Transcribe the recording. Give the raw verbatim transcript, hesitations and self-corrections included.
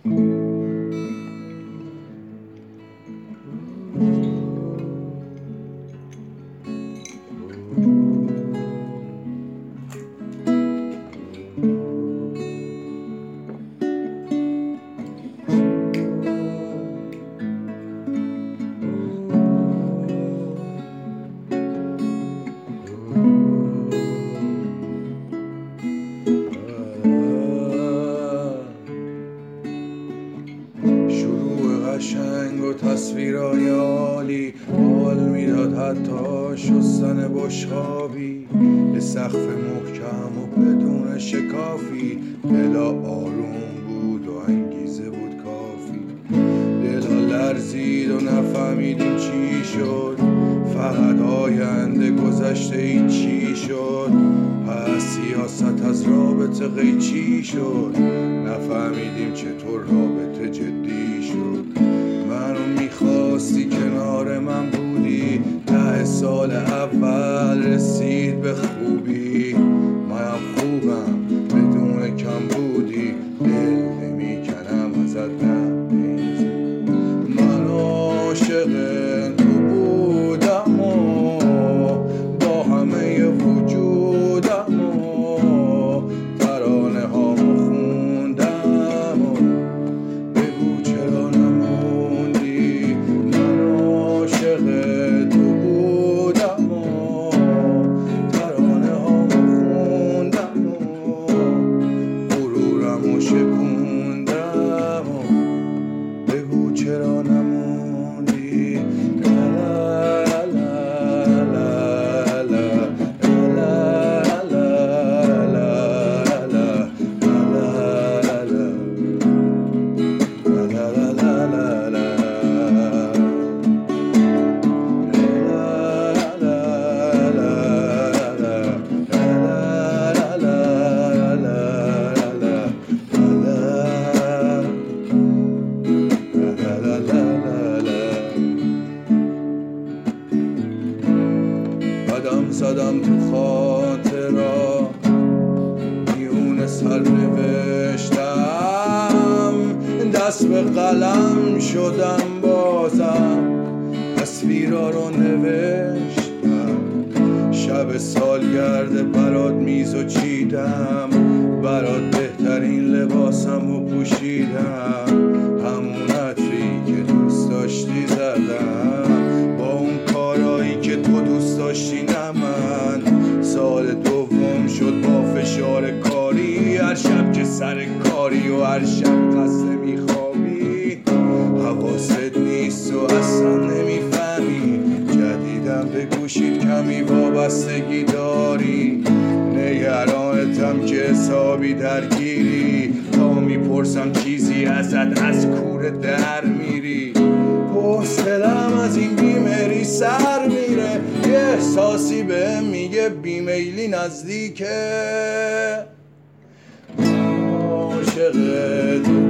قشنگ و تصویرهای عالی حال میداد حتی شستن بشقابی به سقف محکم و بدون شکافی. دلا آروم بود و انگیزه بود کافی. دلا لرزید و نفهمیدیم چی شد، فقط آینده گذشته ای چی شد. پس سیاست از رابطه قیچی شد، نفهمیدیم چطور رابطه جدی شد. منو میخواستی کنار من بودی، ده سال اول رسید به خوبی. منم خوبم بدون کم بودی، دل نمیکنم ازت نه بیزی. من عاشق تو بودم و با همه وجودم و ترانه هامو خوندم و بگو چرا نموندی. من عاشق تو بودم و ترانه هامو خوندم و غرورمو شکوندم و بگو چرا نموندی. قدم زدم تو خاطرا، میون سر نوشتم، دست به قلم شدم بازم، تصویرا رو نوشتم. شب سالگرد برات میزو چیدم، برات بهترین لباسم رو پوشیدم. همون عطری که دوست داشتی زدم، با اون کارایی که تو دوست داشتی نه من. سال دوم شد با فشار کاری، هر شب که سر کاری و هر شب خسته میخوابی. حواست نیست و اصلا نمیفهمی، جدیدم به گوشید کمی وابستگی داری. نگرانتم که حسابی درگیری، تا میپرسم چیزی ازت از کوره در میری. حوصله‌ام از این بیمری سر میره، یه احساسی به میگه بیمیلی نزدیکه. عاشق تو